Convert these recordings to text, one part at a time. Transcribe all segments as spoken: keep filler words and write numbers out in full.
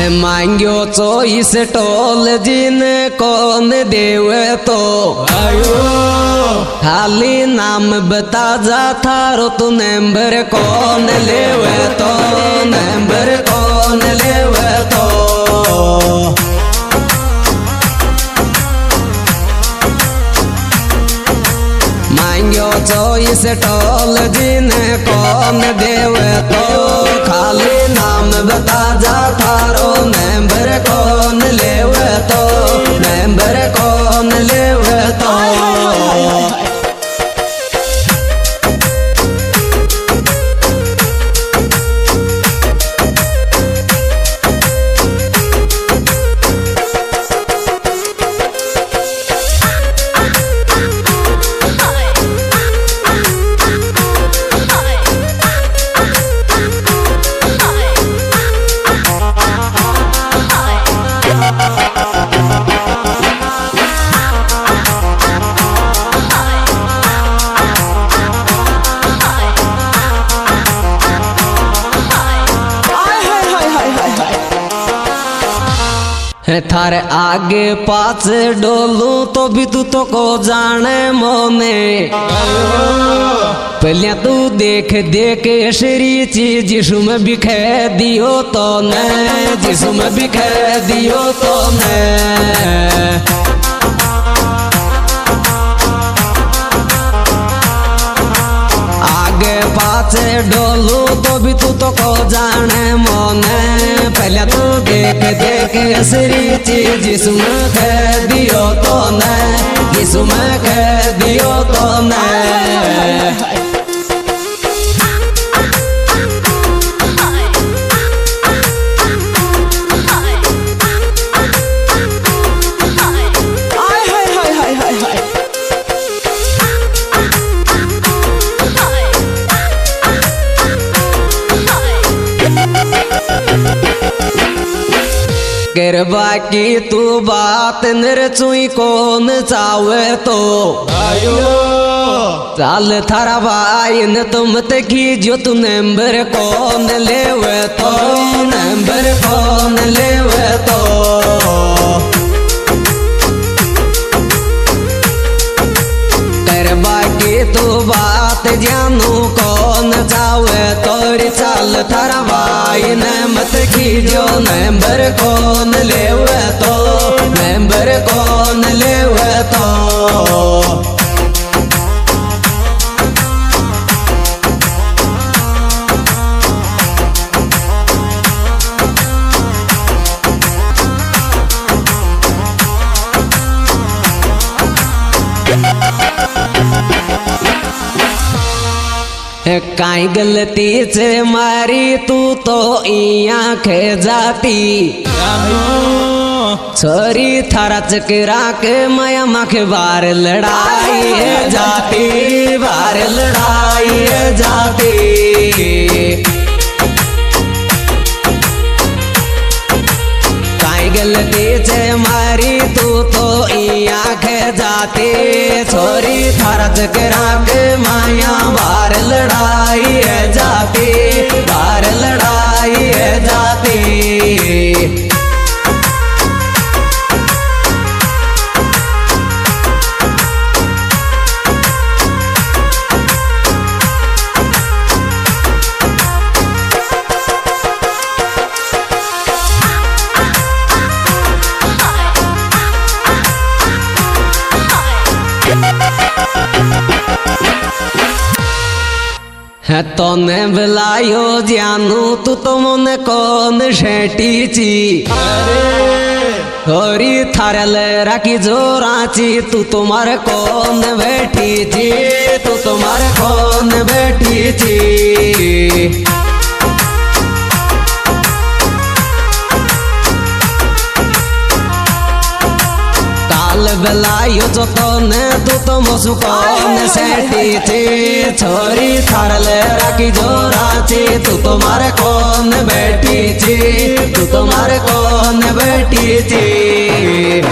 मांग्यो choice toll जिन कौन देवे तो आयो खाली नाम बता जा थारो तू नंबर कौन लेवे तो नंबर कौन लेवे तो मांग्यो चोईस टोल जिन कौन देवे तो खाली नाम बता जा थारो नंबर कौन लेवे तो नंबर कौन लेवे तो थारे आगे पास डोलू तो भी तू तो को जाने मोने पहले तू देख देख शरी चीज जिसम बिखे दियो तो ने जिसम बिखे दियो तो ने आगे पाछे डोलू तो भी तू तो को जाने मोने पहले तू देख देख असरी चीज जिसमें कह दियो तो ने जिसमें कह दियो तो ने करवा की तू बात नरचुई कौन चावे तो आयो चाल थारा भाई न तुम तकी जो तू नंबर कौन लेवे तो नंबर कौन लेवे तो करवा की तू बात जानू कौन चावे तोरी चाल थारा भाई न मत की जो नंबर कौन लेवे तो नंबर कौन लेवे तो काई गलती से मारी तू तो इया खे जाती छोरी थारा चकरा के माया माखे बार लड़ाई है जाती बार लड़ाई है जाती काई गलती से मारी तू तो इया खे जाती छोरी थारा चकरा के माया बार लड़ाई है जाती बार लड़ाई है जाती है तो ने बुलायो जानू तू तो मन कौन शेटी ची थोड़ी थारल राखी जोराची तू तुम्हारे कौन बैठी ची तू तुम्हारे कौन बैठी ची बलायो जो तो ने तू तो मुझको कौन सेठी थी छोरी थारल राखी जोराची तू तुम्हारे कौन बैठी थी तू तुम्हारे कौन बैठी थी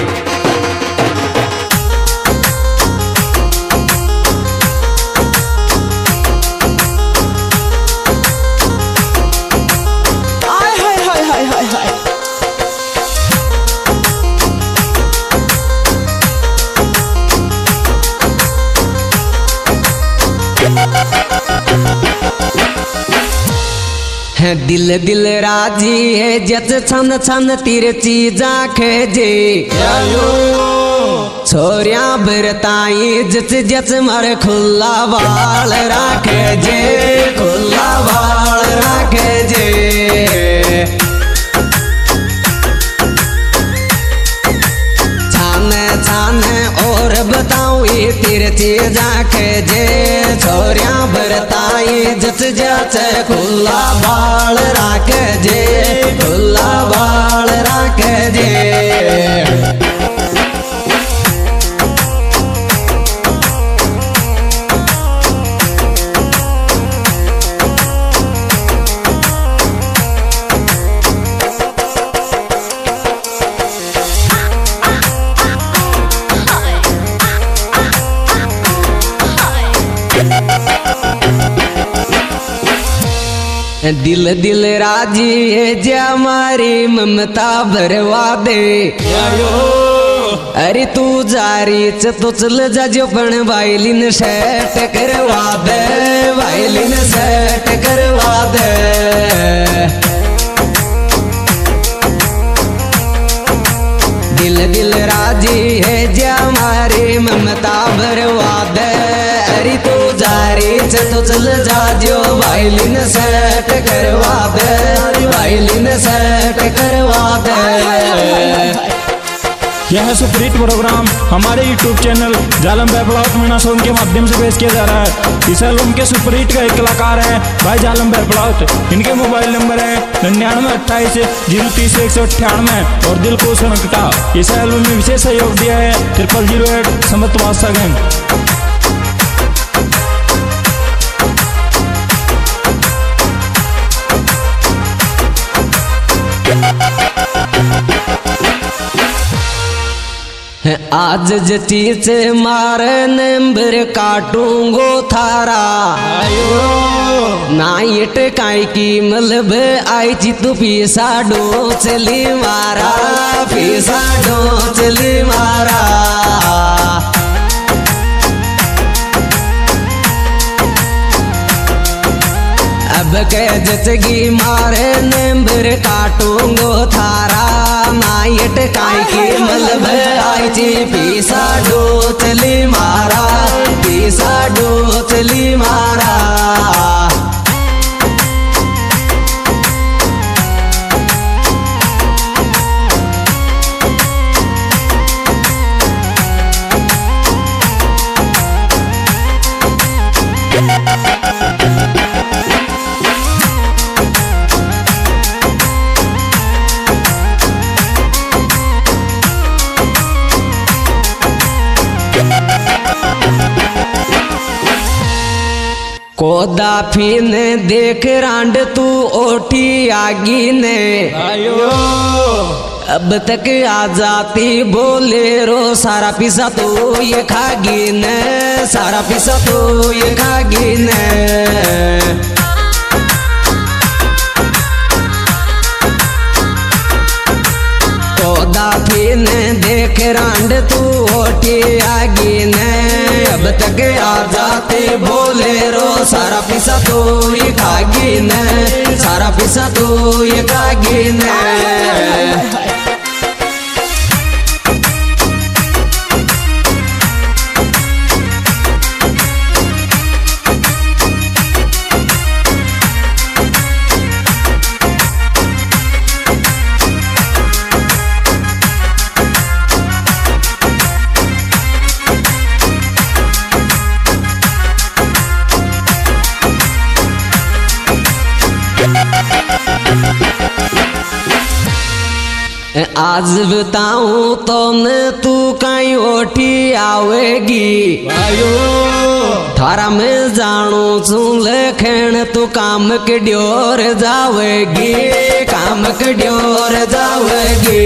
है दिल दिल राजी है जच छन छन तीर चीजा खेजे छोरिया बरताई जच जच मर खुला बाल राखे जे खुला बाल राखे जे छान छान और बताऊं ये तीर चीजा खेजे छोरिया बरताई जच जच खुला बाल राखे जे खुला बाल राखे जे दिल दिल राजी है जे हमारी ममता भरवा दे अरे तू जारी च तो चल जा जो पण वायलिन सेट करवा दे वायलिन सेट करवा दे दिल दिल राजी है जे हमारी ममता भरवा दे अरे तू जारी च तो चल जा जो वायलिन सेट करवा दे वायलिन सेट करवा दे। यह सुपरहिट प्रोग्राम हमारे यूट्यूब चैनल जालम बैपलाउट मीना सोन के माध्यम से पेश किया जा रहा है। इस एल्बम के सुपरहिट का एक कलाकार है भाई जालम बैपलाउट। इनके मोबाइल नंबर है निन्यानवे अट्ठाईस जीरो तीस एक सौ अट्ठानवे और दिल को सनकटा। इस एल्बम में विशेष सहयोग दिया है ट्रिपल जीरो एट समत वास्तव। आज जती से मारे नंबर काटूंगो थारा नाइट काई की मलब आई ची तू पीसा डो चली मारा पीसा डो चली मारा अब कह जचगी मारे नंबर काटूंगो थारा नाइट काई की मलब आई ची पीसा डो चली मारा पीसा डो चली मारा कोदा फिन देख रांड तू ओठी आगी ने आयो अब तक आ जाती बोले रो सारा पिसा तो ये खागी ने सारा पिसा तो ये खागी ने कोदा फिन देख रांड तू ओठी आगी ने अब तक आ जाते बोले रो सारा पिसा तो ये खागी ने सारा पिसा तो ये खागी ने आज बताऊं तो न तू कहीं ओठी आवेगी आयो थारा में जानू सुन लखन तू काम के ड्योर जावेगी काम के ड्योर जावेगी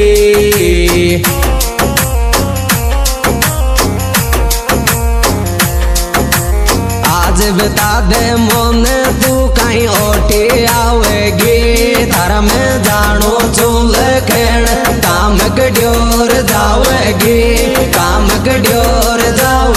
आज बता दे मोन तू कहीं ओठी आवेगी थारा में जानू सुन लखन काम के ड्योर जावेगी काम के ड्योर जावेगी